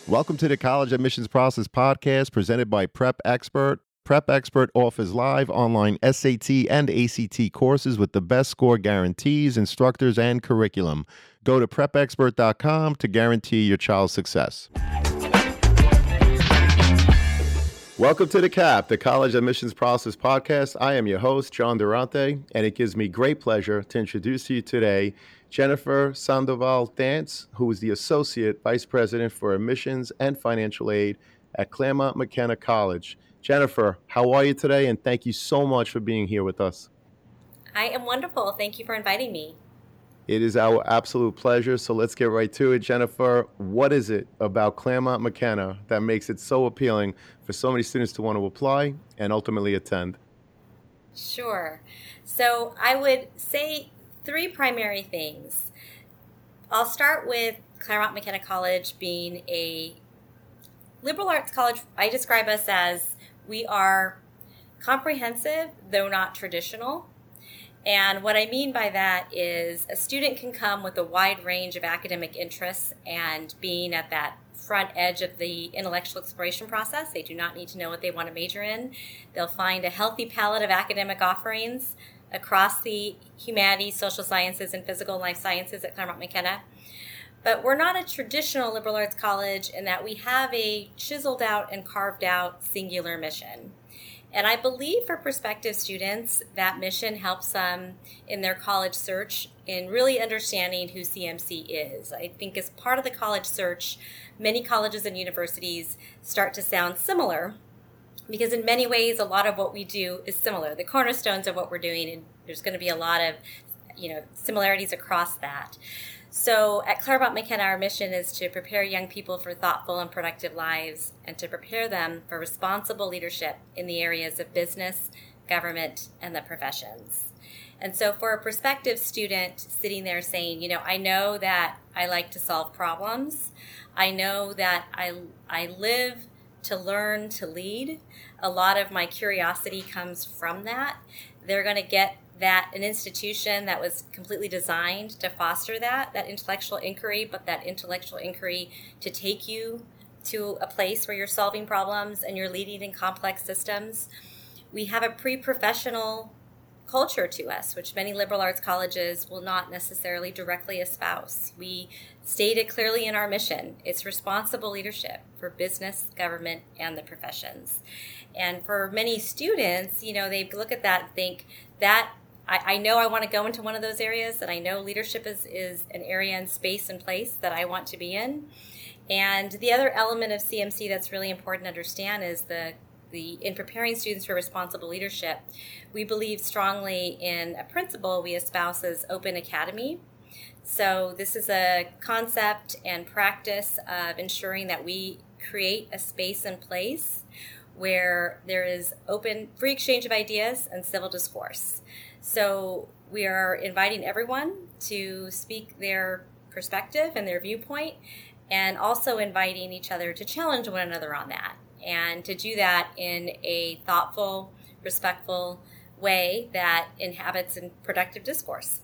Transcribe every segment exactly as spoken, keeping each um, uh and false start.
Welcome to the College Admissions Process Podcast presented by Prep Expert. Prep Expert offers live online S A T and A C T courses with the best score guarantees, instructors, and curriculum. Go to prep expert dot com to guarantee your child's success. Welcome to the C A P, the College Admissions Process Podcast. I am your host, John Durante, and it gives me great pleasure to introduce to you today Jennifer Sandoval Dance, who is the Associate Vice President for Admissions and Financial Aid at Claremont McKenna College. Jennifer, how are you today? And thank you so much for being here with us. I am wonderful. Thank you for inviting me. It is our absolute pleasure. So let's get right to it. Jennifer, what is it about Claremont McKenna that makes it so appealing for so many students to want to apply and ultimately attend? Sure. So I would say three primary things. I'll start with Claremont McKenna College being a liberal arts college. I describe us as we are comprehensive, though not traditional. And what I mean by that is a student can come with a wide range of academic interests, and being at that front edge of the intellectual exploration process, they do not need to know what they want to major in. They'll find a healthy palette of academic offerings across the humanities, social sciences, and physical and life sciences at Claremont McKenna. But we're not a traditional liberal arts college in that we have a chiseled out and carved out singular mission. And I believe for prospective students, that mission helps them in their college search in really understanding who C M C is. I think as part of the college search, many colleges and universities start to sound similar because in many ways, a lot of what we do is similar. The cornerstones of what we're doing, and there's going to be a lot of, you know, similarities across that. So at Claremont McKenna, our mission is to prepare young people for thoughtful and productive lives and to prepare them for responsible leadership in the areas of business, government, and the professions. And so for a prospective student sitting there saying, you know, I know that I like to solve problems. I know that I, I live to learn to lead. A lot of my curiosity comes from that. They're going to get that an institution that was completely designed to foster that, that intellectual inquiry, but that intellectual inquiry to take you to a place where you're solving problems and you're leading in complex systems. We have a pre-professional culture to us, which many liberal arts colleges will not necessarily directly espouse. We state it clearly in our mission. It's responsible leadership for business, government, and the professions. And for many students, you know, they look at that and think that I, I know I want to go into one of those areas, and I know leadership is, is an area and space and place that I want to be in. And the other element of C M C that's really important to understand is the The, in preparing students for responsible leadership, we believe strongly in a principle we espouse as Open Academy. So this is a concept and practice of ensuring that we create a space and place where there is open, free exchange of ideas and civil discourse. So we are inviting everyone to speak their perspective and their viewpoint, and also inviting each other to challenge one another on that, and to do that in a thoughtful, respectful way that inhabits in productive discourse.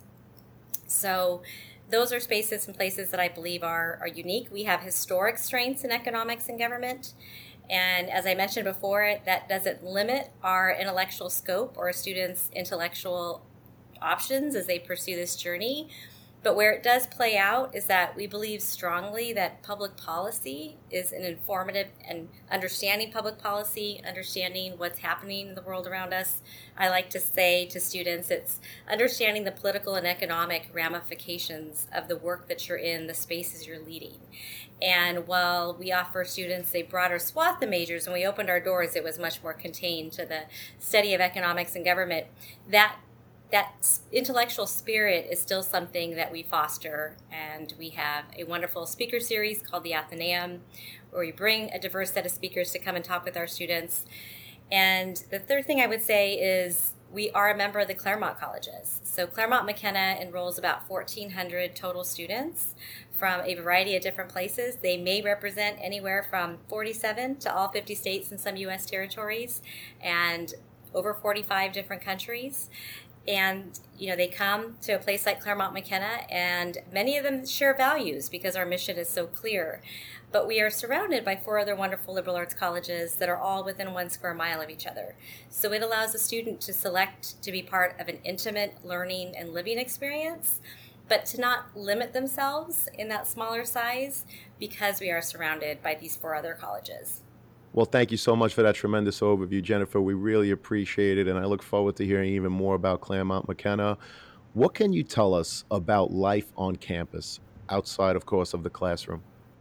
So those are spaces and places that I believe are, are unique. We have historic strengths in economics and government. And as I mentioned before, that doesn't limit our intellectual scope or a student's intellectual options as they pursue this journey. But where it does play out is that we believe strongly that public policy is an informative and understanding public policy, understanding what's happening in the world around us. I like to say to students, it's understanding the political and economic ramifications of the work that you're in, the spaces you're leading. And while we offer students a broader swath of majors, when we opened our doors, it was much more contained to the study of economics and government. That That intellectual spirit is still something that we foster, and we have a wonderful speaker series called the Athenaeum, where we bring a diverse set of speakers to come and talk with our students. And the third thing I would say is we are a member of the Claremont colleges. So Claremont McKenna enrolls about fourteen hundred total students from a variety of different places. They may represent anywhere from forty-seven to all fifty states and some U S territories, and over forty-five different countries. And, you know, they come to a place like Claremont McKenna, and many of them share values because our mission is so clear. But we are surrounded by four other wonderful liberal arts colleges that are all within one square mile of each other. So it allows a student to select to be part of an intimate learning and living experience, but to not limit themselves in that smaller size because we are surrounded by these four other colleges. Well, thank you so much for that tremendous overview, Jennifer. We really appreciate it, and I look forward to hearing even more about Claremont McKenna. What can you tell us about life on campus, outside, of course, of the classroom?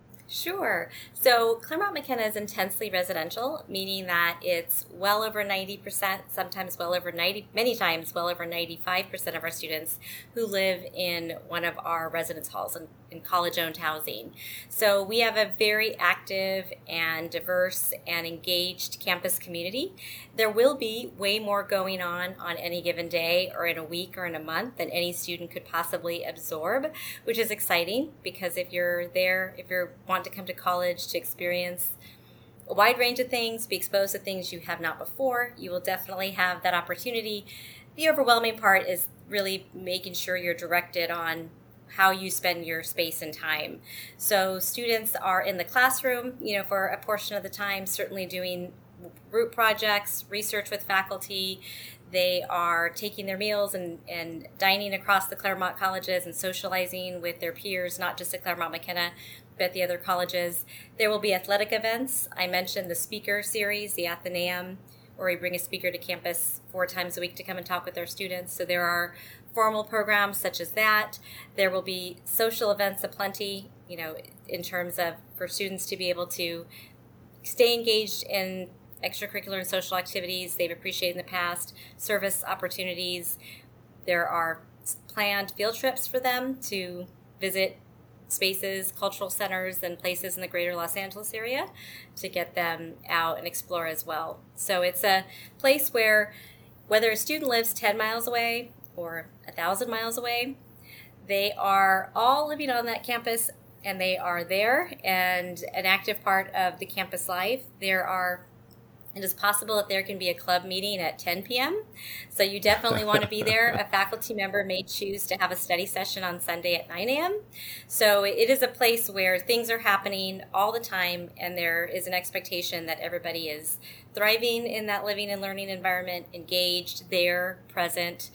Sure. So Claremont McKenna is intensely residential, meaning that it's well over ninety percent, sometimes well over ninety, many times well over ninety-five percent of our students who live in one of our residence halls in, in college-owned housing. So we have a very active and diverse and engaged campus community. There will be way more going on on any given day or in a week or in a month than any student could possibly absorb, which is exciting because if you're there, if you want to come to college to experience a wide range of things, be exposed to things you have not before, you will definitely have that opportunity. The overwhelming part is really making sure you're directed on how you spend your space and time. So students are in the classroom, you know, for a portion of the time, certainly doing group projects, research with faculty. They are taking their meals and, and dining across the Claremont colleges and socializing with their peers, not just at Claremont McKenna, but at the other colleges. There will be athletic events. I mentioned the speaker series, the Athenaeum, where we bring a speaker to campus four times a week to come and talk with our students. So there are formal programs such as that. There will be social events aplenty, you know, in terms of for students to be able to stay engaged in extracurricular and social activities they've appreciated in the past, service opportunities. There are planned field trips for them to visit spaces, cultural centers, and places in the greater Los Angeles area to get them out and explore as well. So it's a place where whether a student lives ten miles away or one thousand miles away, they are all living on that campus and they are there and an active part of the campus life. There are It is possible that there can be a club meeting at ten p.m., so you definitely want to be there. A faculty member may choose to have a study session on Sunday at nine a.m., so it is a place where things are happening all the time, and there is an expectation that everybody is thriving in that living and learning environment, engaged, there, present,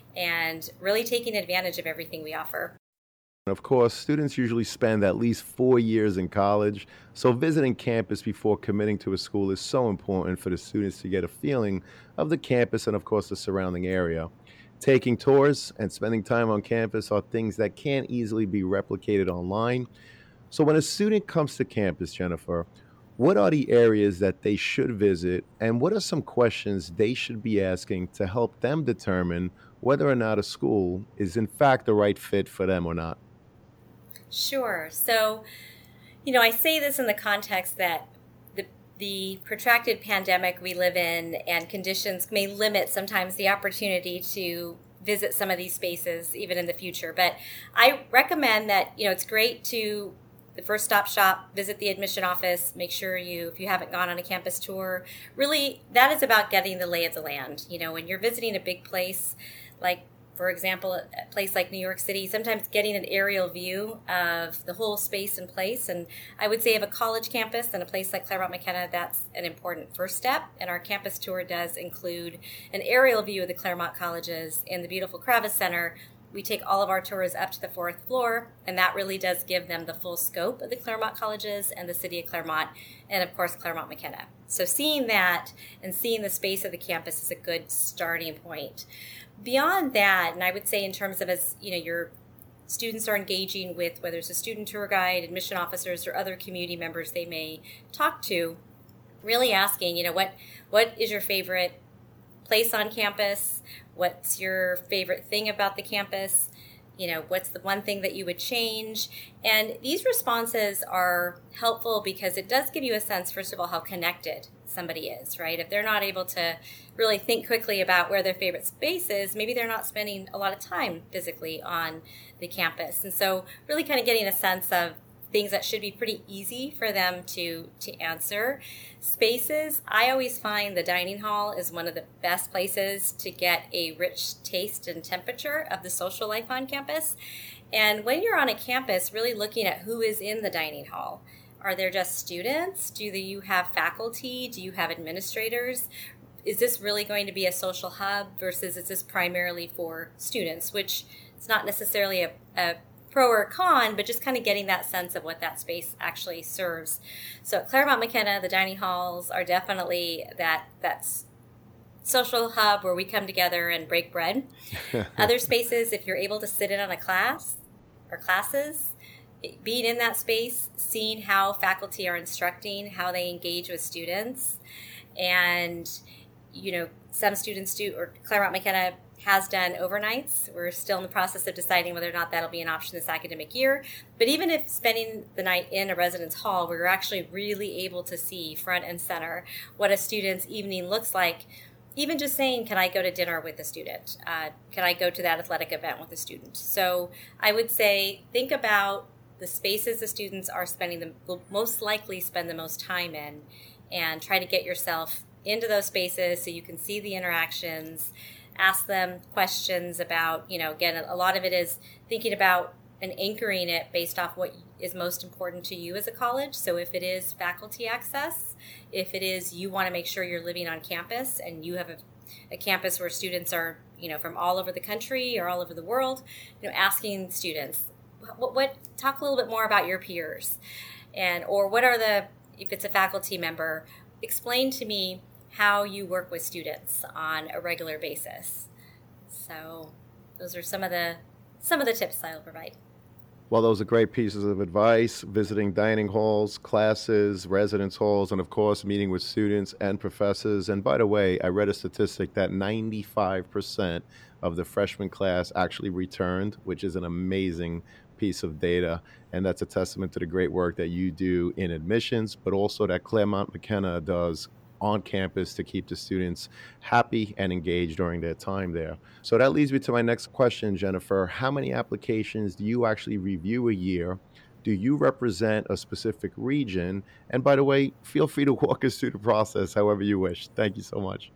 and really taking advantage of everything we offer. Of course, students usually spend at least four years in college, so visiting campus before committing to a school is so important for the students to get a feeling of the campus and, of course, the surrounding area. Taking tours and spending time on campus are things that can't easily be replicated online. So when a student comes to campus, Jennifer, what are the areas that they should visit, and what are some questions they should be asking to help them determine whether or not a school is in fact the right fit for them or not? Sure. So, you know, I say this in the context that the the protracted pandemic we live in and conditions may limit sometimes the opportunity to visit some of these spaces even in the future. But I recommend that, you know, it's great to the first stop shop, visit the admission office, make sure you, if you haven't gone on a campus tour, really that is about getting the lay of the land. You know, when you're visiting a big place like, for example, a place like New York City, sometimes getting an aerial view of the whole space and place. And I would say of a college campus and a place like Claremont McKenna, that's an important first step. And our campus tour does include an aerial view of the Claremont colleges and the beautiful Kravis Center. We take all of our tours up to the fourth floor, and that really does give them the full scope of the Claremont colleges and the city of Claremont, and of course, Claremont McKenna. So seeing that and seeing the space of the campus is a good starting point. Beyond that, and I would say in terms of as you know, your students are engaging with whether it's a student tour guide, admission officers, or other community members they may talk to, really asking, you know, what what is your favorite place on campus? What's your favorite thing about the campus? You know, what's the one thing that you would change? And these responses are helpful because it does give you a sense, first of all, how connected somebody is, right? If they're not able to really think quickly about where their favorite space is, maybe they're not spending a lot of time physically on the campus. And so really kind of getting a sense of things that should be pretty easy for them to, to answer. Spaces, I always find the dining hall is one of the best places to get a rich taste and temperature of the social life on campus. And when you're on a campus, really looking at who is in the dining hall. Are there just students? Do you have faculty? Do you have administrators? Is this really going to be a social hub versus is this primarily for students, which is not necessarily a, a pro or con, but just kind of getting that sense of what that space actually serves. So at Claremont McKenna, the dining halls are definitely that that's social hub where we come together and break bread. Other spaces, if you're able to sit in on a class or classes, being in that space, seeing how faculty are instructing, how they engage with students, and you know, some students do, or Claremont McKenna has done overnights. We're still in the process of deciding whether or not that'll be an option this academic year. But even if spending the night in a residence hall, we're actually really able to see front and center what a student's evening looks like. Even just saying, can I go to dinner with a student? Uh, can I go to that athletic event with a student? So I would say, think about the spaces the students are spending, the will most likely spend the most time in, and try to get yourself into those spaces so you can see the interactions, ask them questions about, you know, again, a lot of it is thinking about and anchoring it based off what is most important to you as a college. So if it is faculty access, if it is you want to make sure you're living on campus and you have a, a campus where students are, you know, from all over the country or all over the world, you know, asking students, what, what talk a little bit more about your peers, and or what are the, if it's a faculty member, explain to me how you work with students on a regular basis. So those are some of the some of the tips I'll provide. Well, those are great pieces of advice: visiting dining halls, classes, residence halls, and of course, meeting with students and professors. And by the way, I read a statistic that ninety-five percent of the freshman class actually returned, which is an amazing piece of data. And that's a testament to the great work that you do in admissions, but also that Claremont McKenna does on campus to keep the students happy and engaged during their time there. So that leads me to my next question, Jennifer. How many applications do you actually review a year? Do you represent a specific region? And by the way, feel free to walk us through the process however you wish. Thank you so much.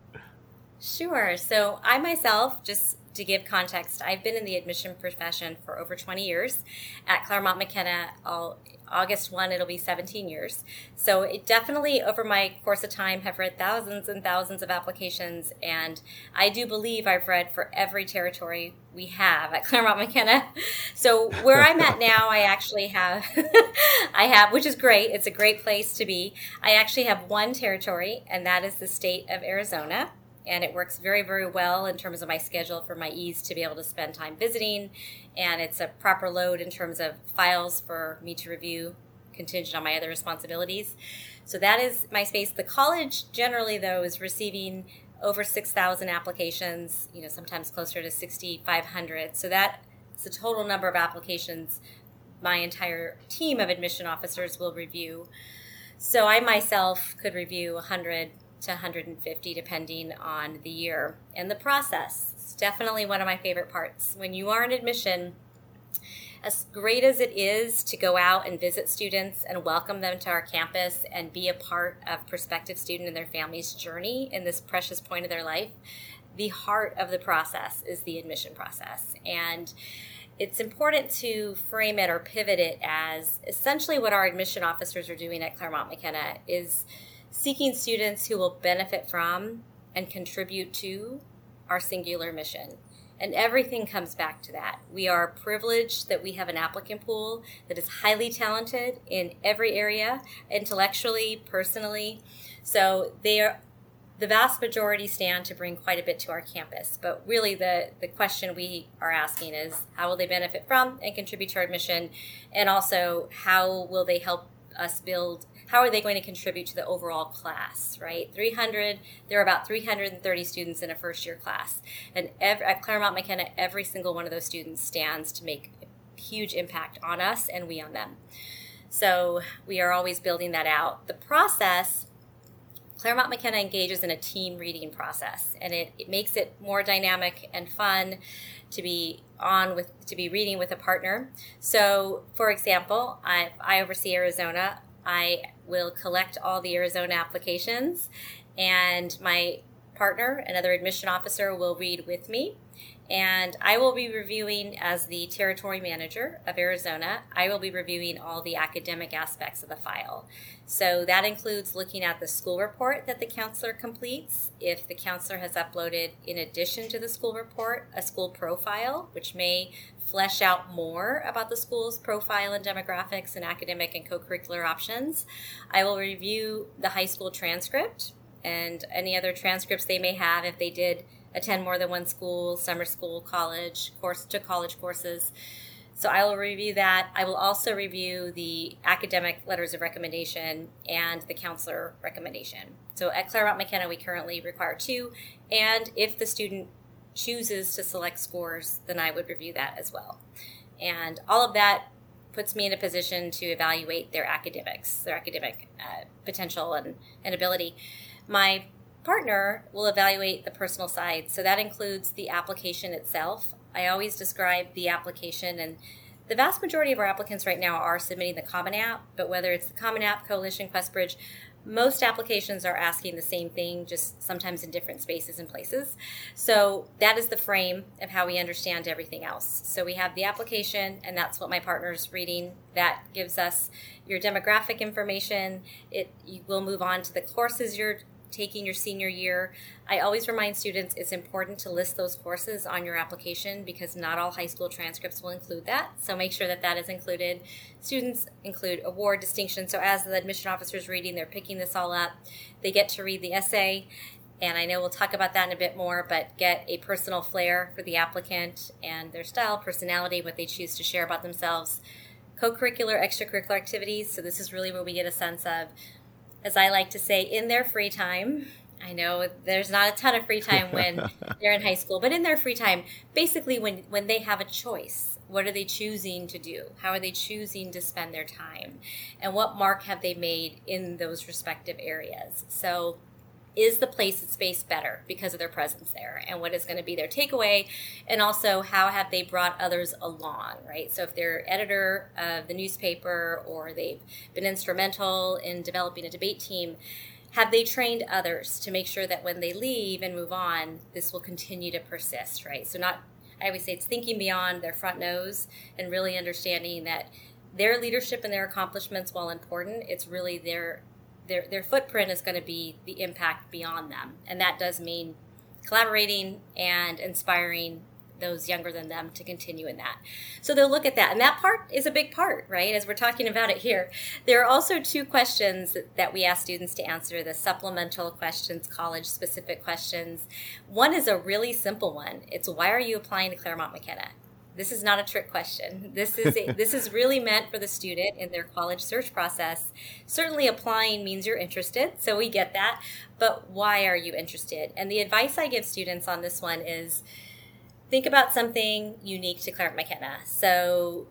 Sure. So I myself, just to give context, I've been in the admission profession for over twenty years. At Claremont McKenna, I'll, August first, it'll be seventeen years. So it definitely, over my course of time, have read thousands and thousands of applications. And I do believe I've read for every territory we have at Claremont McKenna. So where I'm at now, I actually have, I have, which is great. It's a great place to be. I actually have one territory, and that is the state of Arizona. And it works very, very well in terms of my schedule for my ease to be able to spend time visiting. And it's a proper load in terms of files for me to review, contingent on my other responsibilities. So that is my space. The college generally, though, is receiving over six thousand applications, you know, sometimes closer to six thousand five hundred. So that's the total number of applications my entire team of admission officers will review. So I myself could review one hundred to one hundred fifty depending on the year. And the process is definitely one of my favorite parts. When you are in admission, as great as it is to go out and visit students and welcome them to our campus and be a part of prospective student and their family's journey in this precious point of their life, the heart of the process is the admission process. And it's important to frame it or pivot it as essentially what our admission officers are doing at Claremont McKenna is seeking students who will benefit from and contribute to our singular mission. And everything comes back to that. We are privileged that we have an applicant pool that is highly talented in every area, intellectually, personally. So they are, the vast majority stand to bring quite a bit to our campus. But really the, the question we are asking is how will they benefit from and contribute to our mission? And also how will they help us build, how are they going to contribute to the overall class, right? three hundred, there are about three hundred thirty students in a first year class. And every, at Claremont McKenna, every single one of those students stands to make a huge impact on us and we on them. So we are always building that out. The process, Claremont McKenna engages in a team reading process, and it, it makes it more dynamic and fun to be on with, to be reading with a partner. So, for example, I, I oversee Arizona. I will collect all the Arizona applications, and my partner, another admission officer, will read with me. And I will be reviewing, as the territory manager of Arizona, I will be reviewing all the academic aspects of the file. So that includes looking at the school report that the counselor completes. If the counselor has uploaded, in addition to the school report, a school profile, which may flesh out more about the school's profile and demographics and academic and co-curricular options. I will review the high school transcript and any other transcripts they may have if they did attend more than one school, summer school, college, course to college courses. So I will review that. I will also review the academic letters of recommendation and the counselor recommendation. So at Claremont McKenna, we currently require two. And if the student chooses to select scores, then I would review that as well. And all of that puts me in a position to evaluate their academics, their academic uh, potential and, and ability. My partner will evaluate the personal side. So that includes the application itself. I always describe the application, and the vast majority of our applicants right now are submitting the Common App, but whether it's the Common App, Coalition, QuestBridge, most applications are asking the same thing, just sometimes in different spaces and places. So that is the frame of how we understand everything else. So we have the application, and that's what my partner's reading. That gives us your demographic information. It you will move on to the courses you're taking your senior year. I always remind students it's important to list those courses on your application because not all high school transcripts will include that. So make sure that that is included. Students include award, distinction. So as the admission officer is reading, they're picking this all up. They get to read the essay. And I know we'll talk about that in a bit more, but get a personal flair for the applicant and their style, personality, what they choose to share about themselves. Co-curricular, extracurricular activities. So this is really where we get a sense of, as I like to say, in their free time. I know there's not a ton of free time when they're in high school, but in their free time, basically when, when they have a choice, what are they choosing to do? How are they choosing to spend their time? And what mark have they made in those respective areas? So is the place and space better because of their presence there? And what is going to be their takeaway? And also, how have they brought others along, right? So if they're editor of the newspaper or they've been instrumental in developing a debate team, have they trained others to make sure that when they leave and move on, this will continue to persist, right? So not, I always say it's thinking beyond their front nose and really understanding that their leadership and their accomplishments, while important, it's really their Their, their footprint is going to be the impact beyond them. And that does mean collaborating and inspiring those younger than them to continue in that. So they'll look at that. And that part is a big part, right, as we're talking about it here. There are also two questions that we ask students to answer, the supplemental questions, college-specific questions. One is a really simple one. It's, why are you applying to Claremont McKenna? This is not a trick question. This is a, this is really meant for the student in their college search process. Certainly applying means you're interested, so we get that. But why are you interested? And the advice I give students on this one is think about something unique to Claremont McKenna. So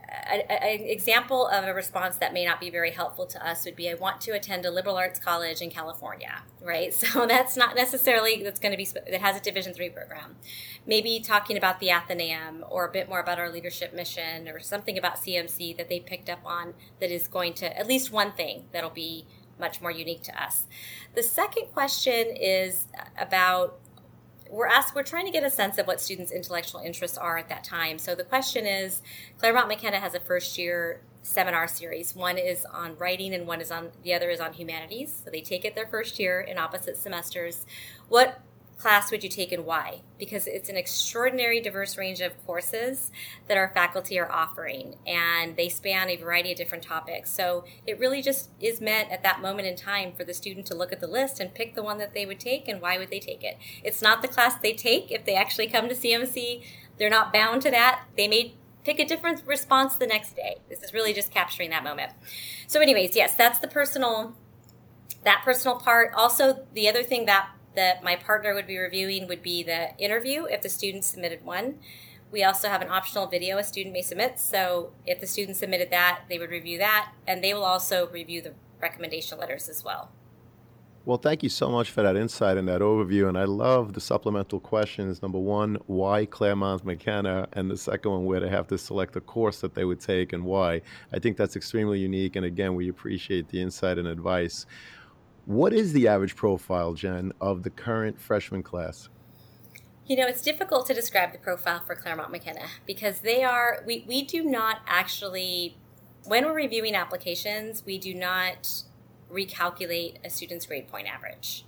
an example of a response that may not be very helpful to us would be, I want to attend a liberal arts college in California, right? So that's not necessarily, that's going to be, that has a Division three program. Maybe talking about the Athenaeum or a bit more about our leadership mission or something about C M C that they picked up on that is going to, at least one thing that'll be much more unique to us. The second question is about, We're asked, we're trying to get a sense of what students' intellectual interests are at that time. So the question is, Claremont McKenna has a first year seminar series. One is on writing and one is on, the other is on humanities. So they take it their first year in opposite semesters. What class would you take and why? Because it's an extraordinary diverse range of courses that our faculty are offering, and they span a variety of different topics. So it really just is meant at that moment in time for the student to look at the list and pick the one that they would take and why would they take it. It's not the class they take if they actually come to C M C. They're not bound to that. They may pick a different response the next day. This is really just capturing that moment. So anyways, yes, that's the personal, that personal part. Also, the other thing that that my partner would be reviewing would be the interview if the student submitted one. We also have an optional video a student may submit. So if the student submitted that, they would review that, and they will also review the recommendation letters as well. Well, thank you so much for that insight and that overview. And I love the supplemental questions. Number one, why Claremont McKenna? And the second one, where they have to select a course that they would take and why. I think that's extremely unique. And again, we appreciate the insight and advice. What is the average profile, Jen, of the current freshman class? You know, it's difficult to describe the profile for Claremont McKenna because they are, we, we do not actually, when we're reviewing applications, we do not recalculate a student's grade point average.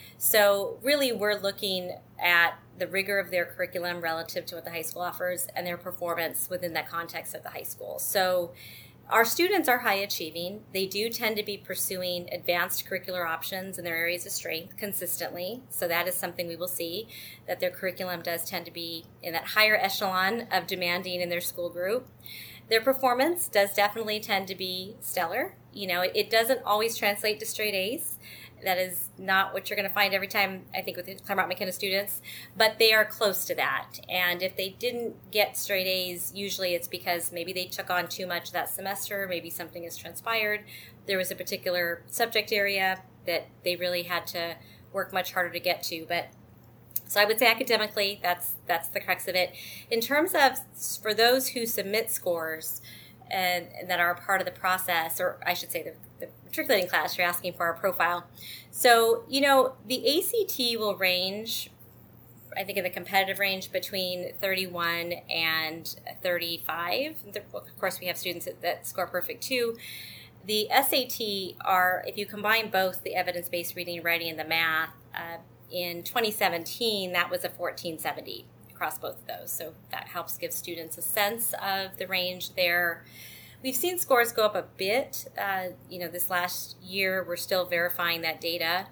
So really we're looking at the rigor of their curriculum relative to what the high school offers and their performance within that context of the high school. So our students are high achieving. They do tend to be pursuing advanced curricular options in their areas of strength consistently. So that is something we will see, that their curriculum does tend to be in that higher echelon of demanding in their school group. Their performance does definitely tend to be stellar. You know, it, it doesn't always translate to straight A's. That is not what you're going to find every time, I think, with the Claremont McKenna students, but they are close to that. And if they didn't get straight A's, usually it's because maybe they took on too much that semester, maybe something has transpired. There was a particular subject area that they really had to work much harder to get to. But so I would say academically, that's that's the crux of it. In terms of, for those who submit scores and, and that are a part of the process, or I should say the, the matriculating class, you're asking for our profile. So, you know, the A C T will range, I think in the competitive range, between thirty-one and thirty-five. Of course, we have students that, that score perfect too. The S A T are, if you combine both the evidence-based reading, writing, and the math, uh, in twenty seventeen, that was a fourteen seventy across both of those. So that helps give students a sense of the range there. We've seen scores go up a bit. Uh, you know, this last year, we're still verifying that data.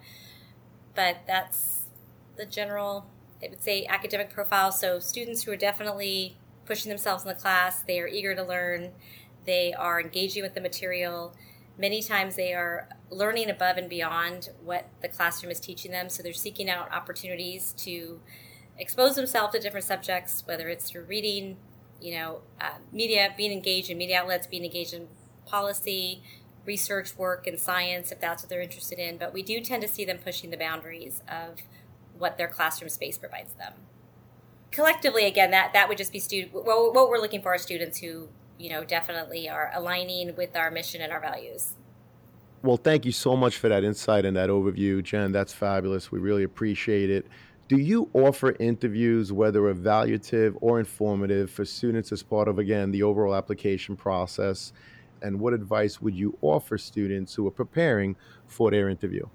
But that's the general, I would say, academic profile. So students who are definitely pushing themselves in the class, they are eager to learn, they are engaging with the material. Many times they are learning above and beyond what the classroom is teaching them. So they're seeking out opportunities to expose themselves to different subjects, whether it's through reading, you know, uh, media, being engaged in media outlets, being engaged in policy, research work, and science, if that's what they're interested in. But we do tend to see them pushing the boundaries of what their classroom space provides them. Collectively, again, that, that would just be student. What, what we're looking for are students who, you know, definitely are aligning with our mission and our values. Well, thank you so much for that insight and that overview, Jen. That's fabulous. We really appreciate it. Do you offer interviews, whether evaluative or informative, for students as part of, again, the overall application process? And what advice would you offer students who are preparing for their interview?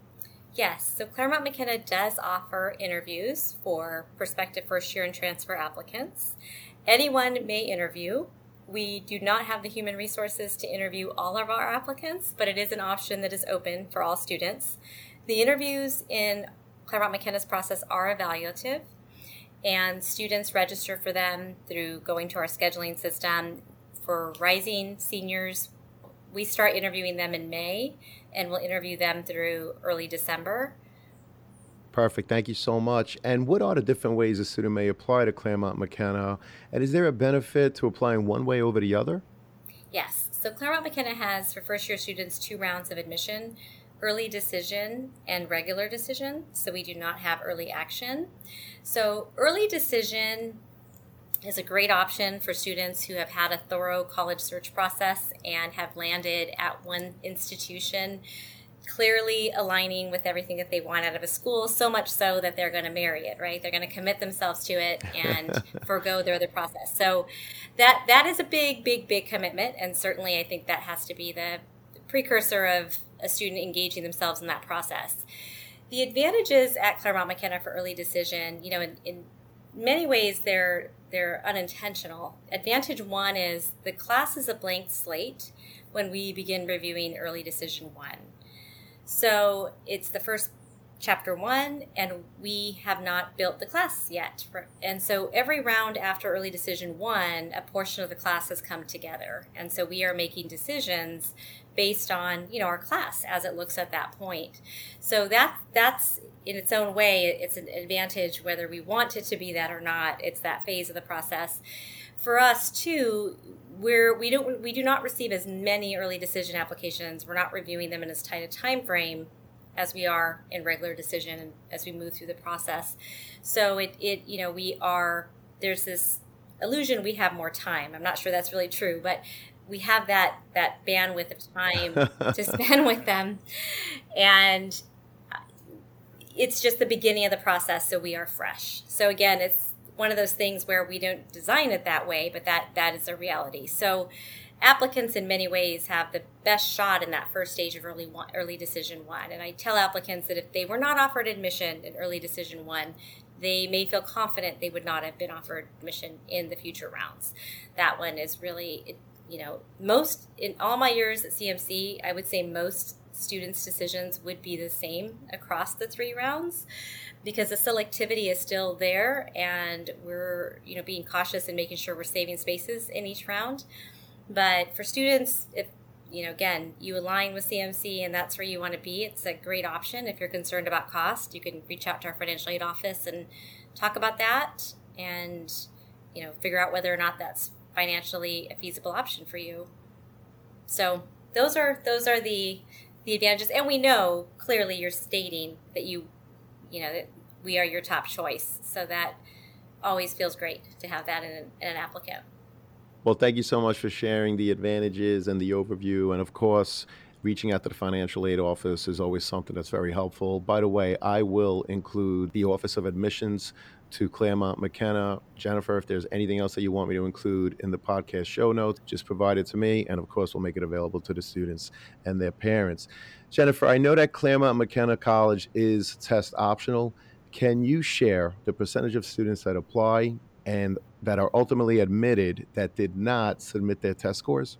Yes, so Claremont McKenna does offer interviews for prospective first-year and transfer applicants. Anyone may interview. We do not have the human resources to interview all of our applicants, but it is an option that is open for all students. The interviews in Claremont McKenna's process are evaluative, and students register for them through going to our scheduling system. For rising seniors, we start interviewing them in May, and we'll interview them through early December. Perfect. Thank you so much. And what are the different ways a student may apply to Claremont McKenna? And is there a benefit to applying one way over the other? Yes. So Claremont McKenna has, for first-year students, two rounds of admission: early decision and regular decision. So we do not have early action. So early decision is a great option for students who have had a thorough college search process and have landed at one institution, clearly aligning with everything that they want out of a school, so much so that they're going to marry it, right? They're going to commit themselves to it and forego their other process. So that that is a big, big, big commitment. And certainly I think that has to be the precursor of a student engaging themselves in that process. The advantages at Claremont McKenna for early decision, you know, in, in many ways they're they're unintentional. Advantage one is the class is a blank slate when we begin reviewing early decision one. So it's the first chapter one, and we have not built the class yet. And so every round after early decision one, a portion of the class has come together. And so we are making decisions based on, you know, our class as it looks at that point. So that, that's in its own way, it's an advantage whether we want it to be that or not. It's that phase of the process. For us too, we're, we don't we do not receive as many early decision applications. We're not reviewing them in as tight a time frame. as we are in regular decision as we move through the process. So it, it you know, we are, there's this illusion we have more time. I'm not sure that's really true, but we have that, that bandwidth of time to spend with them. And it's just the beginning of the process, so we are fresh. So again, it's one of those things where we don't design it that way, but that, that is a reality. So applicants in many ways have the best shot in that first stage of early one, early decision one. And I tell applicants that if they were not offered admission in early decision one, they may feel confident they would not have been offered admission in the future rounds. That one is really, you know, most, in all my years at C M C, I would say most students' decisions would be the same across the three rounds because the selectivity is still there and we're, you know, being cautious and making sure we're saving spaces in each round. But for students, if, you know, again, you align with C M C and that's where you want to be, it's a great option. If you're concerned about cost, you can reach out to our financial aid office and talk about that and, you know, figure out whether or not that's financially a feasible option for you. So those are those are the the advantages. And we know clearly you're stating that you, you know, that we are your top choice. So that always feels great to have that in an, in an applicant. Well, thank you so much for sharing the advantages and the overview. And of course, reaching out to the financial aid office is always something that's very helpful. By the way, I will include the Office of Admissions to Claremont McKenna. Jennifer, if there's anything else that you want me to include in the podcast show notes, just provide it to me. And of course, we'll make it available to the students and their parents. Jennifer, I know that Claremont McKenna College is test optional. Can you share the percentage of students that apply and that are ultimately admitted that did not submit their test scores?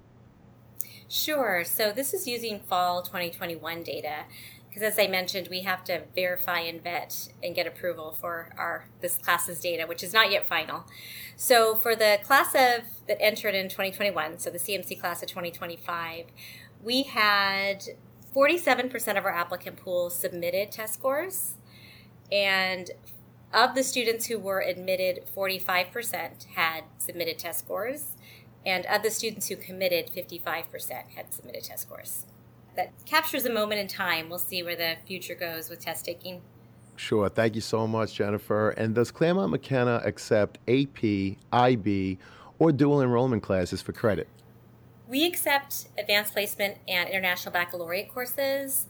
Sure. So this is using fall twenty twenty-one data because, as I mentioned, we have to verify and vet and get approval for our this class's data, which is not yet final. So for the class of that entered in twenty twenty-one, so the C M C class of twenty twenty-five, we had forty-seven percent of our applicant pool submitted test scores, and of the students who were admitted, forty-five percent had submitted test scores, and of the students who committed, fifty-five percent had submitted test scores. That captures a moment in time. We'll see where the future goes with test taking. Sure. Thank you so much, Jennifer. And does Claremont McKenna accept A P, I B, or dual enrollment classes for credit? We accept advanced placement and international baccalaureate courses,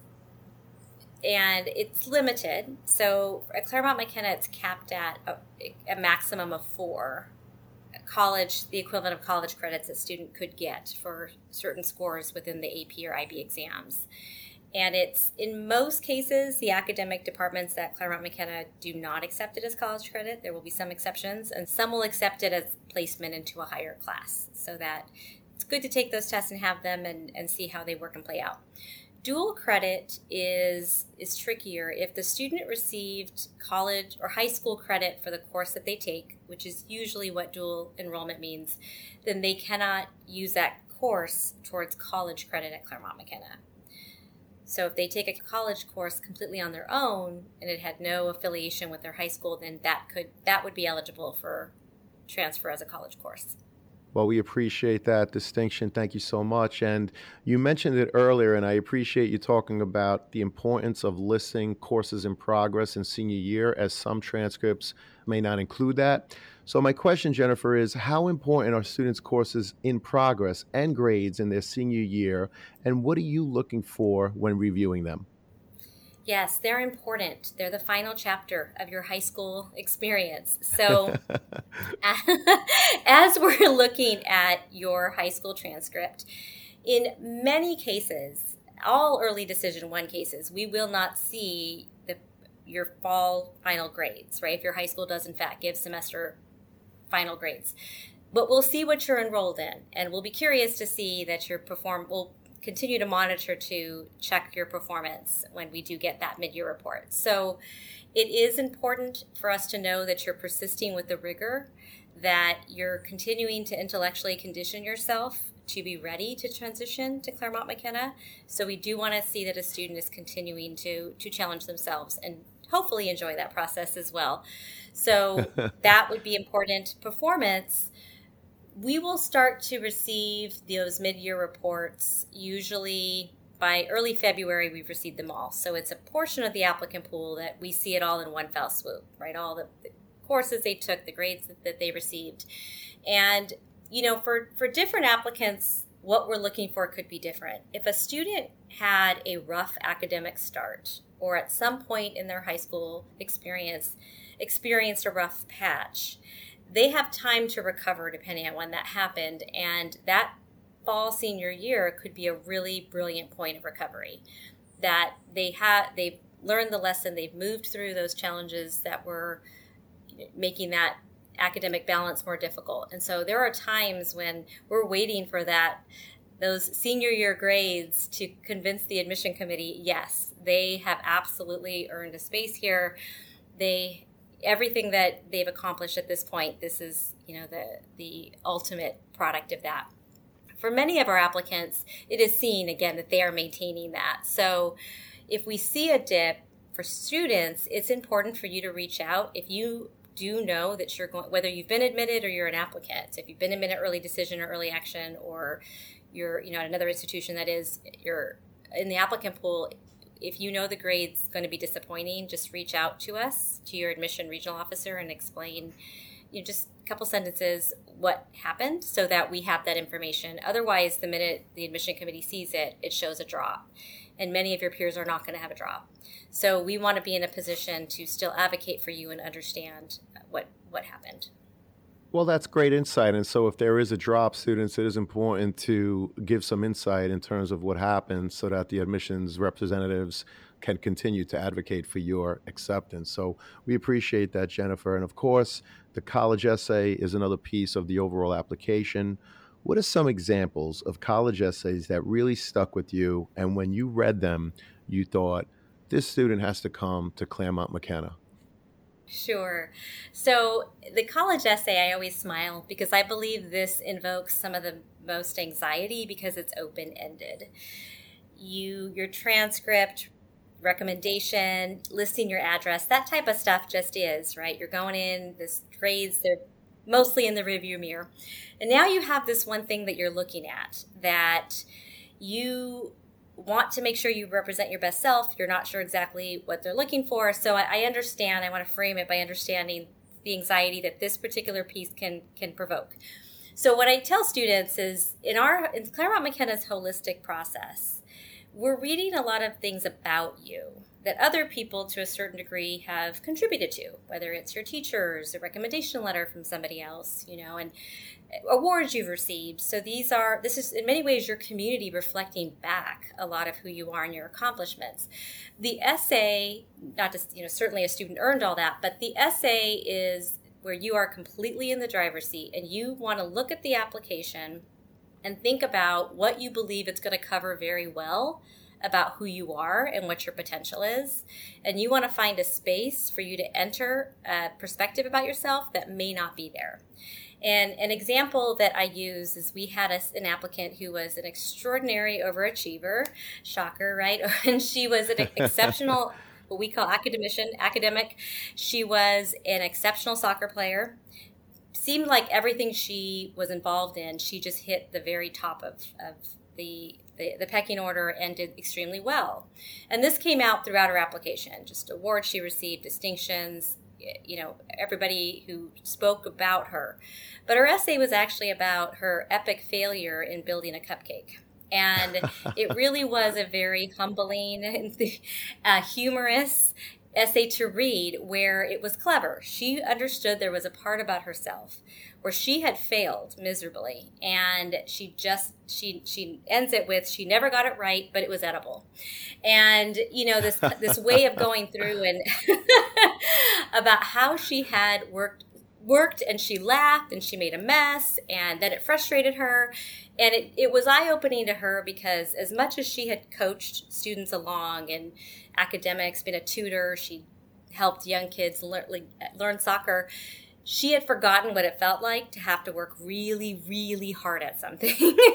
and it's limited. So at Claremont McKenna, it's capped at a, a maximum of four college, the equivalent of college credits a student could get for certain scores within the A P or I B exams. And it's, in most cases, the academic departments at Claremont McKenna do not accept it as college credit. There will be some exceptions, and some will accept it as placement into a higher class. So that it's good to take those tests and have them and, and see how they work and play out. Dual credit is is trickier. If the student received college or high school credit for the course that they take, which is usually what dual enrollment means, then they cannot use that course towards college credit at Claremont McKenna. So if they take a college course completely on their own and it had no affiliation with their high school, then that could that would be eligible for transfer as a college course. Well, we appreciate that distinction. Thank you so much. And you mentioned it earlier, and I appreciate you talking about the importance of listing courses in progress in senior year, as some transcripts may not include that. So my question, Jennifer, is how important are students' courses in progress and grades in their senior year, and what are you looking for when reviewing them? Yes, they're important. They're the final chapter of your high school experience. So as we're looking at your high school transcript, in many cases, all early decision one cases, we will not see the your fall final grades, right? If your high school does in fact give semester final grades. But we'll see what you're enrolled in, and we'll be curious to see that you're perform we'll continue to monitor to check your performance when we do get that mid-year report. So it is important for us to know that you're persisting with the rigor, that you're continuing to intellectually condition yourself to be ready to transition to Claremont McKenna. So we do want to see that a student is continuing to, to challenge themselves and hopefully enjoy that process as well. So that would be important. Performance, we will start to receive those mid-year reports usually by early February, we've received them all. So it's a portion of the applicant pool that we see it all in one fell swoop, right? All the, the courses they took, the grades that, that they received. And, you know, for, for different applicants, what we're looking for could be different. If a student had a rough academic start or at some point in their high school experience experienced a rough patch, they have time to recover depending on when that happened. And that fall senior year could be a really brilliant point of recovery, that they have they've learned the lesson, they've moved through those challenges that were making that academic balance more difficult. And so there are times when we're waiting for that those senior year grades to convince the admission committee, yes, they have absolutely earned a space here. They everything that they've accomplished at this point, this is, you know, the the ultimate product of that. For many of our applicants, it is seen, again, that they are maintaining that. So if we see a dip for students, it's important for you to reach out. If you do know that you're going, whether you've been admitted or you're an applicant, if you've been admitted early decision or early action, or you're, you know, at another institution that is, you're in the applicant pool, if you know the grade's going to be disappointing, just reach out to us, to your admission regional officer, and explain, you know, just a couple sentences what happened so that we have that information. Otherwise, the minute the admission committee sees it, it shows a drop. And many of your peers are not going to have a drop. So we want to be in a position to still advocate for you and understand what, what happened. Well, that's great insight. And so if there is a drop, students, it is important to give some insight in terms of what happened so that the admissions representatives can continue to advocate for your acceptance. So we appreciate that, Jennifer. And of course, the college essay is another piece of the overall application. What are some examples of college essays that really stuck with you, and when you read them, you thought, this student has to come to Claremont McKenna? Sure. So the college essay, I always smile because I believe this invokes some of the most anxiety because it's open-ended. You, your transcript, recommendation, listing your address, that type of stuff just is, right? You're going in, this grades, they're mostly in the rearview mirror. And now you have this one thing that you're looking at that you want to make sure you represent your best self. You're not sure exactly what they're looking for. So I, I understand, I want to frame it by understanding the anxiety that this particular piece can can provoke. So what I tell students is in our in Claremont McKenna's holistic process, we're reading a lot of things about you that other people to a certain degree have contributed to, whether it's your teachers, a recommendation letter from somebody else, you know, and awards you've received. So these are, this is in many ways your community reflecting back a lot of who you are and your accomplishments. The essay, not just, you know, certainly a student earned all that, but the essay is where you are completely in the driver's seat and you want to look at the application and think about what you believe it's going to cover very well about who you are and what your potential is. And you want to find a space for you to enter a perspective about yourself that may not be there. And an example that I use is we had a, an applicant who was an extraordinary overachiever, shocker, right? And she was an exceptional, what we call academician, academic. She was an exceptional soccer player. Seemed like everything she was involved in, she just hit the very top of, of the, the the pecking order and did extremely well. And this came out throughout her application, just awards she received, distinctions, you know, everybody who spoke about her. But her essay was actually about her epic failure in building a cupcake. And it really was a very humbling, uh, humorous essay to read where it was clever. She understood there was a part about herself where she had failed miserably, and she just she she ends it with she never got it right, but it was edible. And you know, this this way of going through and about how she had worked worked and she laughed and she made a mess and then it frustrated her. And it, it was eye-opening to her because as much as she had coached students along in academics, been a tutor, she helped young kids learn, learn soccer, she had forgotten what it felt like to have to work really, really hard at something.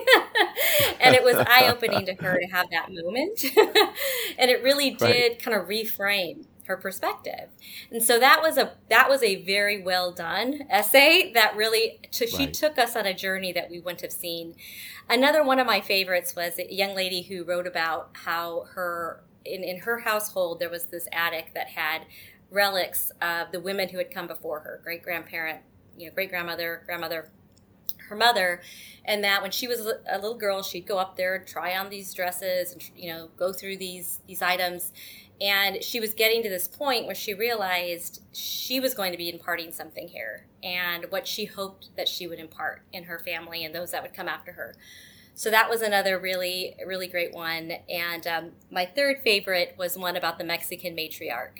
And it was eye-opening to her to have that moment. And it really did right. kind of reframe her perspective. And so that was a that was a very well done essay that really t- she Right. took us on a journey that we wouldn't have seen. Another one of my favorites was a young lady who wrote about how her in, in her household there was this attic that had relics of the women who had come before her, great grandparent, you know, great grandmother, grandmother, her mother, and that when she was a little girl, she'd go up there, try on these dresses, and you know, go through these these items. And she was getting to this point where she realized she was going to be imparting something here, and what she hoped that she would impart in her family and those that would come after her. So that was another really, really great one. And um, my third favorite was one about the Mexican matriarch.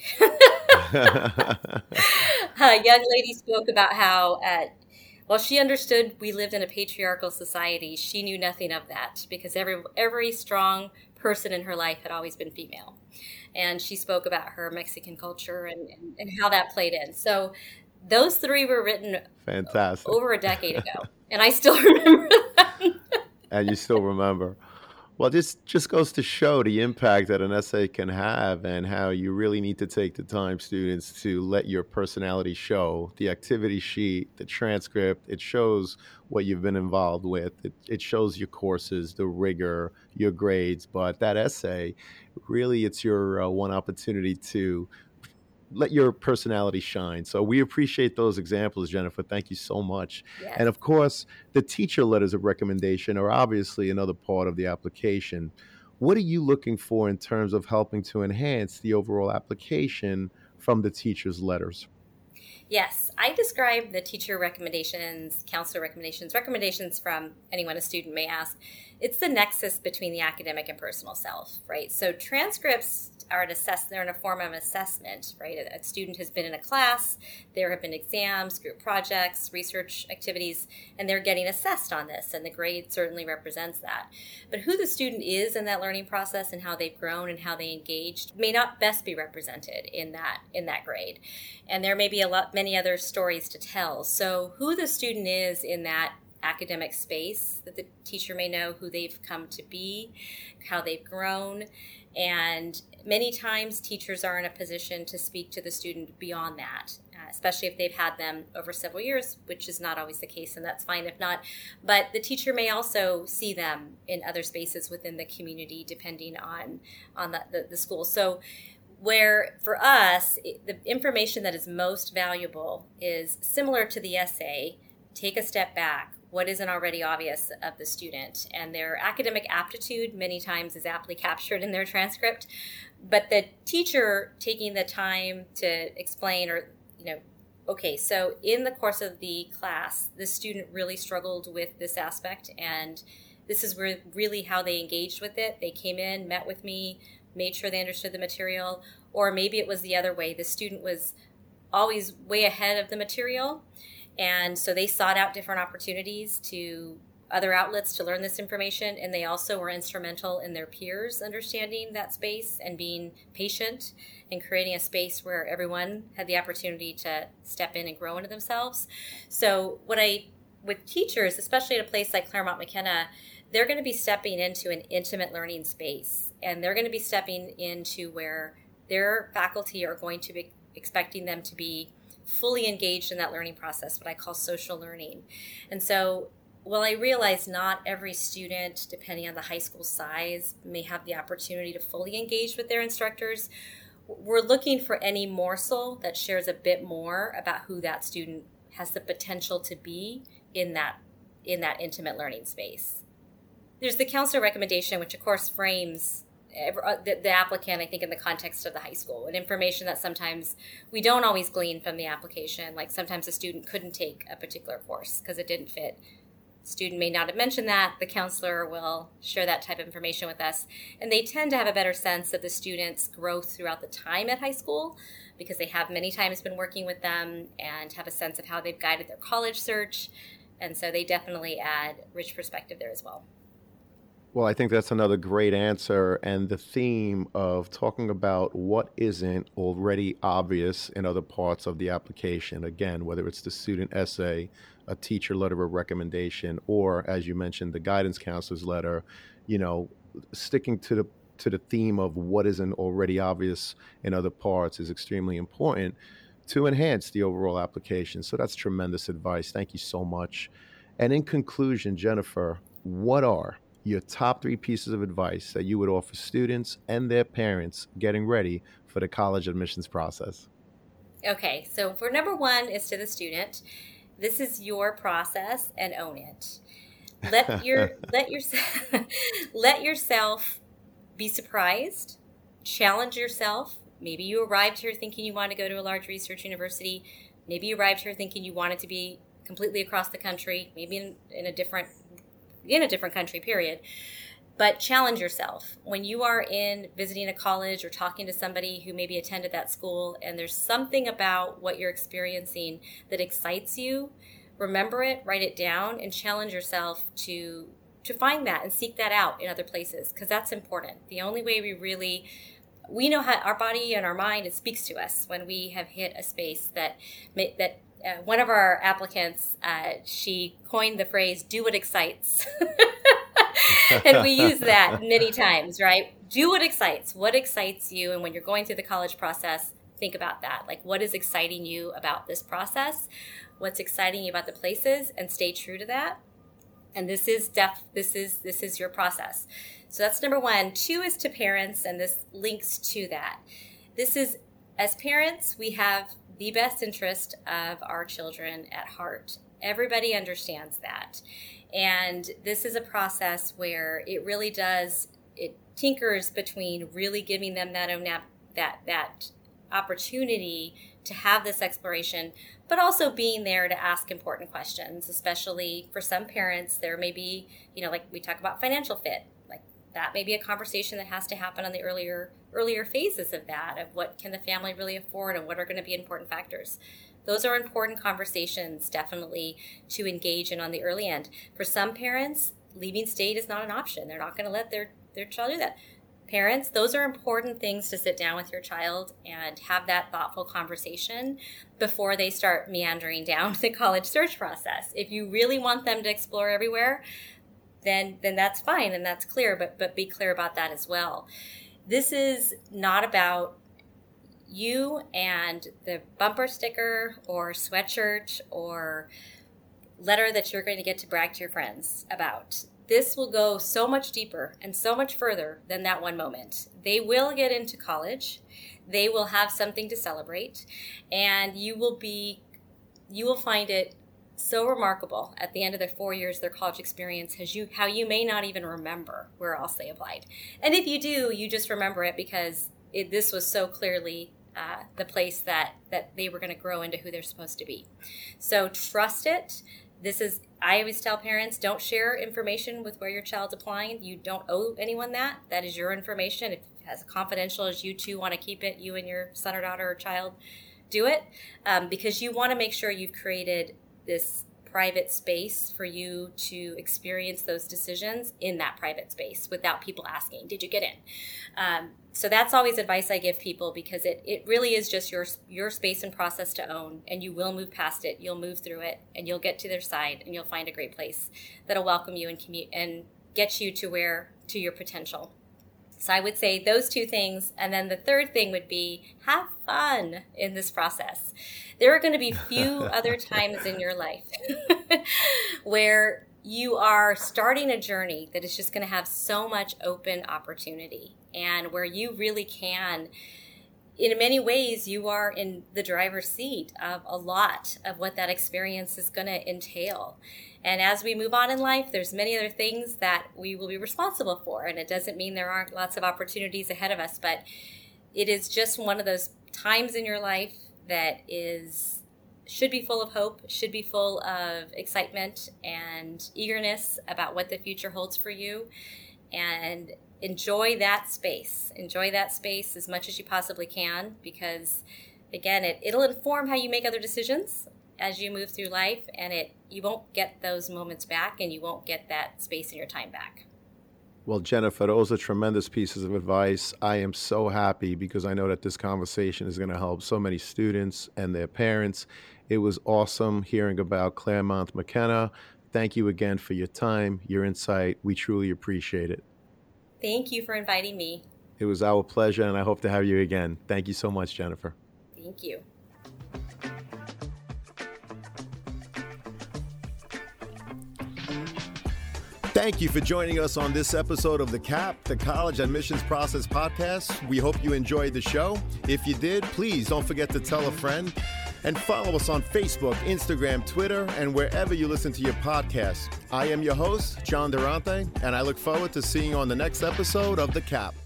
A young lady spoke about how, uh, while she understood we lived in a patriarchal society, she knew nothing of that because every every strong person in her life had always been female. And she spoke about her Mexican culture and, and, and how that played in. So those three were written Fantastic. over a decade ago, and I still remember them. And you still remember. Well, this just goes to show the impact that an essay can have and how you really need to take the time, students, to let your personality show. The activity sheet, the transcript, it shows what you've been involved with. It, it shows your courses, the rigor, your grades. But that essay, really, it's your uh, one opportunity to let your personality shine. So we appreciate those examples, Jennifer. Thank you so much. Yes. And of course, the teacher letters of recommendation are obviously another part of the application. What are you looking for in terms of helping to enhance the overall application from the teacher's letters? Yes, I describe the teacher recommendations, counselor recommendations, recommendations from anyone a student may ask. It's the nexus between the academic and personal self, right? So transcripts are an assess, they're in a form of assessment, right? A, a student has been in a class, there have been exams, group projects, research activities, and they're getting assessed on this, and the grade certainly represents that. But who the student is in that learning process and how they've grown and how they engaged may not best be represented in that in that grade. And there may be a lot many other stories to tell. So who the student is in that academic space that the teacher may know who they've come to be, how they've grown, and many times teachers are in a position to speak to the student beyond that, uh, especially if they've had them over several years, which is not always the case, and that's fine if not. But the teacher may also see them in other spaces within the community, depending on, on the, the, the school. So where for us, it, the information that is most valuable is similar to the essay, take a step back. What isn't already obvious of the student? And their academic aptitude many times is aptly captured in their transcript. But the teacher taking the time to explain or, you know, okay, so in the course of the class, the student really struggled with this aspect, and this is where really how they engaged with it. They came in, met with me, made sure they understood the material, or maybe it was the other way. The student was always way ahead of the material, and so they sought out different opportunities to other outlets to learn this information, and they also were instrumental in their peers understanding that space and being patient and creating a space where everyone had the opportunity to step in and grow into themselves. So what I, with teachers, especially at a place like Claremont McKenna, they're going to be stepping into an intimate learning space, and they're going to be stepping into where their faculty are going to be expecting them to be fully engaged in that learning process, what I call social learning. And so while I realize not every student, depending on the high school size, may have the opportunity to fully engage with their instructors, we're looking for any morsel that shares a bit more about who that student has the potential to be in that in that intimate learning space. There's the counselor recommendation, which of course frames the, the applicant, I think, in the context of the high school, and information that sometimes we don't always glean from the application. Like sometimes a student couldn't take a particular course because it didn't fit. Student may not have mentioned that. The counselor will share that type of information with us. And they tend to have a better sense of the student's growth throughout the time at high school because they have many times been working with them and have a sense of how they've guided their college search. And so they definitely add rich perspective there as well. Well, I think that's another great answer. And the theme of talking about what isn't already obvious in other parts of the application, again, whether it's the student essay, a teacher letter of recommendation, or as you mentioned, the guidance counselor's letter, you know, sticking to the to the theme of what isn't already obvious in other parts is extremely important to enhance the overall application. So that's tremendous advice. Thank you so much. And in conclusion, Jennifer, what are your top three pieces of advice that you would offer students and their parents getting ready for the college admissions process? Okay, so for number one is to the student. This is your process and own it. Let your let your let yourself be surprised, challenge yourself. Maybe you arrived here thinking you want to go to a large research university. Maybe you arrived here thinking you wanted to be completely across the country, maybe in, in a different in a different country, period. But challenge yourself. When you are in visiting a college or talking to somebody who maybe attended that school and there's something about what you're experiencing that excites you, remember it, write it down, and challenge yourself to to find that and seek that out in other places, because that's important. The only way we really, we know how our body and our mind, it speaks to us when we have hit a space that, that uh, one of our applicants, uh, she coined the phrase, do what excites. And we use that many times, right? Do what excites. What excites you? And when you're going through the college process, think about that. Like, what is exciting you about this process? What's exciting you about the places? And stay true to that. And this is def. This is this is your process. So that's number one. Two is to parents, and this links to that. This is, as parents, we have the best interest of our children at heart. Everybody understands that. And this is a process where it really does, it tinkers between really giving them that that that opportunity to have this exploration, but also being there to ask important questions, especially for some parents. There may be, you know, like we talk about financial fit, like that may be a conversation that has to happen on the earlier earlier phases of that, of what can the family really afford and what are going to be important factors. Those are important conversations, definitely, to engage in on the early end. For some parents, leaving state is not an option. They're not going to let their, their child do that. Parents, those are important things to sit down with your child and have that thoughtful conversation before they start meandering down the college search process. If you really want them to explore everywhere, then then that's fine and that's clear, but but be clear about that as well. This is not about you and the bumper sticker or sweatshirt or letter that you're going to get to brag to your friends about. This will go so much deeper and so much further than that one moment. They will get into college. They will have something to celebrate, and you will be, you will find it so remarkable at the end of their four years, their college experience, has you, how you may not even remember where else they applied. And if you do, you just remember it because it, this was so clearly Uh, the place that, that they were going to grow into who they're supposed to be. So trust it. This is, I always tell parents, don't share information with where your child's applying. You don't owe anyone that. That is your information. If as confidential as you two want to keep it, you and your son or daughter or child, do it. Um, because you want to make sure you've created this private space for you to experience those decisions in that private space without people asking, did you get in? Um, so that's always advice I give people, because it, it really is just your your space and process to own, and you will move past it. You'll move through it, and you'll get to their side, and you'll find a great place that'll welcome you and commute and get you to where to your potential. So I would say those two things. And then the third thing would be have fun in this process. There are going to be few other times in your life where you are starting a journey that is just going to have so much open opportunity, and where you really can, in many ways, you are in the driver's seat of a lot of what that experience is going to entail. And as we move on in life, there's many other things that we will be responsible for. And it doesn't mean there aren't lots of opportunities ahead of us, but it is just one of those times in your life that is should be full of hope, should be full of excitement and eagerness about what the future holds for you. And enjoy that space. Enjoy that space as much as you possibly can, because, again, it, it'll inform how you make other decisions as you move through life, and it you won't get those moments back, and you won't get that space in your time back. Well, Jennifer, those are tremendous pieces of advice. I am so happy because I know that this conversation is going to help so many students and their parents. It was awesome hearing about Claremont McKenna. Thank you again for your time, your insight. We truly appreciate it. Thank you for inviting me. It was our pleasure, and I hope to have you again. Thank you so much, Jennifer. Thank you. Thank you for joining us on this episode of the C A P, the College Admissions Process Podcast. We hope you enjoyed the show. If you did, please don't forget to tell a friend and follow us on Facebook, Instagram, Twitter, and wherever you listen to your podcasts. I am your host, John Durante, and I look forward to seeing you on the next episode of the C A P.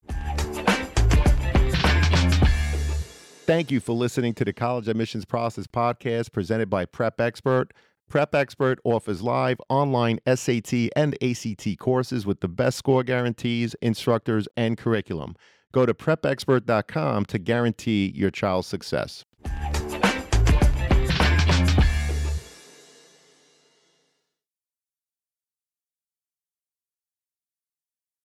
Thank you for listening to the College Admissions Process Podcast presented by Prep Expert. Prep Expert offers live online S A T and A C T courses with the best score guarantees, instructors, and curriculum. Go to prep expert dot com to guarantee your child's success.